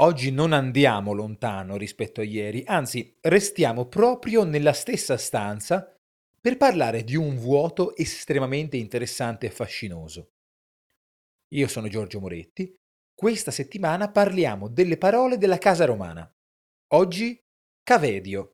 Oggi non andiamo lontano rispetto a ieri, anzi restiamo proprio nella stessa stanza per parlare di un vuoto estremamente interessante e fascinoso. Io sono Giorgio Moretti, questa settimana parliamo delle parole della casa romana. Oggi Cavedio.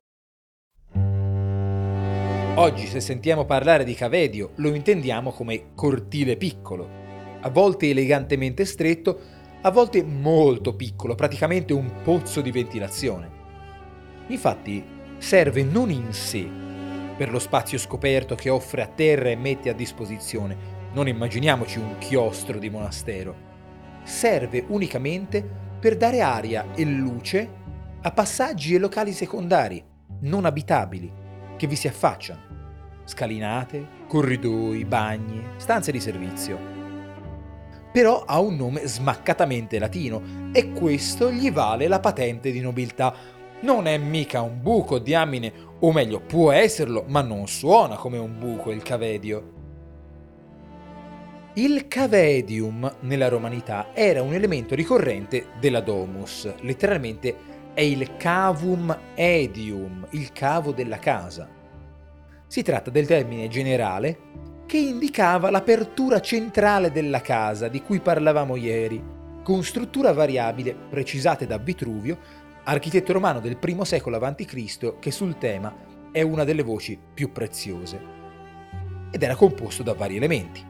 Oggi se sentiamo parlare di Cavedio lo intendiamo come cortile piccolo, a volte elegantemente stretto, a volte molto piccolo, praticamente un pozzo di ventilazione. Infatti serve non in sé per lo spazio scoperto che offre a terra e mette a disposizione, non immaginiamoci un chiostro di monastero, serve unicamente per dare aria e luce a passaggi e locali secondari, non abitabili, che vi si affacciano. Scalinate, corridoi, bagni, stanze di servizio. Però ha un nome smaccatamente latino e questo gli vale la patente di nobiltà. Non è mica un buco, diamine, o meglio, può esserlo, ma non suona come un buco il cavedio. Il cavedium nella romanità era un elemento ricorrente della domus, letteralmente è il cavum edium, il cavo della casa. Si tratta del termine generale che indicava l'apertura centrale della casa di cui parlavamo ieri, con struttura variabile precisate da Vitruvio, architetto romano del I secolo a.C., che sul tema è una delle voci più preziose. Ed era composto da vari elementi.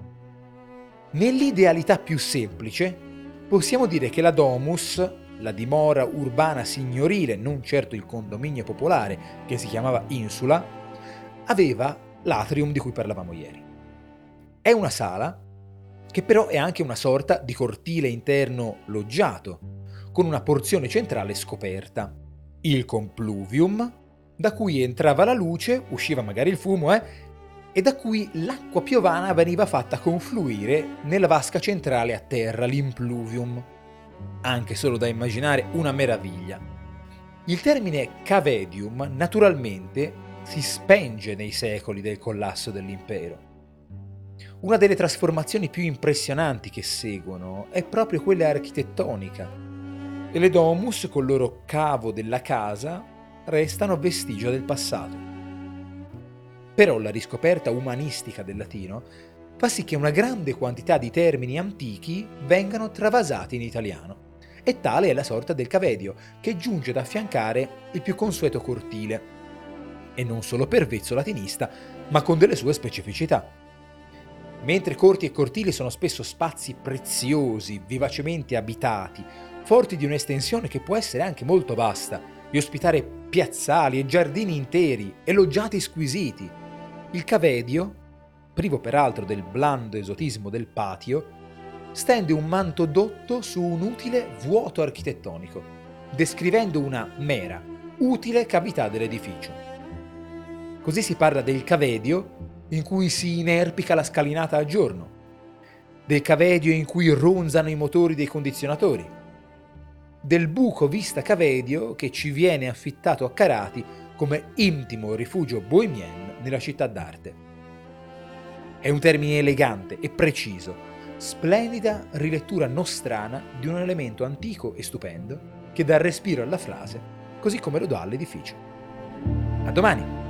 Nell'idealità più semplice, possiamo dire che la domus, la dimora urbana signorile, non certo il condominio popolare che si chiamava insula, aveva l'atrium di cui parlavamo ieri. È una sala che però è anche una sorta di cortile interno loggiato, con una porzione centrale scoperta, il compluvium, da cui entrava la luce, usciva magari il fumo, e da cui l'acqua piovana veniva fatta confluire nella vasca centrale a terra, l'impluvium. Anche solo da immaginare una meraviglia. Il termine cavedium naturalmente si spenge nei secoli del collasso dell'impero. Una delle trasformazioni più impressionanti che seguono è proprio quella architettonica, e le domus col loro cavo della casa restano vestigio del passato. Però la riscoperta umanistica del latino fa sì che una grande quantità di termini antichi vengano travasati in italiano. E tale è la sorta del cavedio, che giunge ad affiancare il più consueto cortile. E non solo per vezzo latinista, ma con delle sue specificità. Mentre corti e cortili sono spesso spazi preziosi, vivacemente abitati, forti di un'estensione che può essere anche molto vasta, di ospitare piazzali e giardini interi e loggiati squisiti, il cavedio, privo peraltro del blando esotismo del patio, stende un manto dotto su un utile vuoto architettonico, descrivendo una mera, utile cavità dell'edificio. Così si parla del cavedio in cui si inerpica la scalinata a giorno, del cavedio in cui ronzano i motori dei condizionatori, del buco vista cavedio che ci viene affittato a Carati come intimo rifugio bohemien nella città d'arte. È un termine elegante e preciso, splendida rilettura nostrana di un elemento antico e stupendo che dà respiro alla frase, così come lo dà all'edificio. A domani!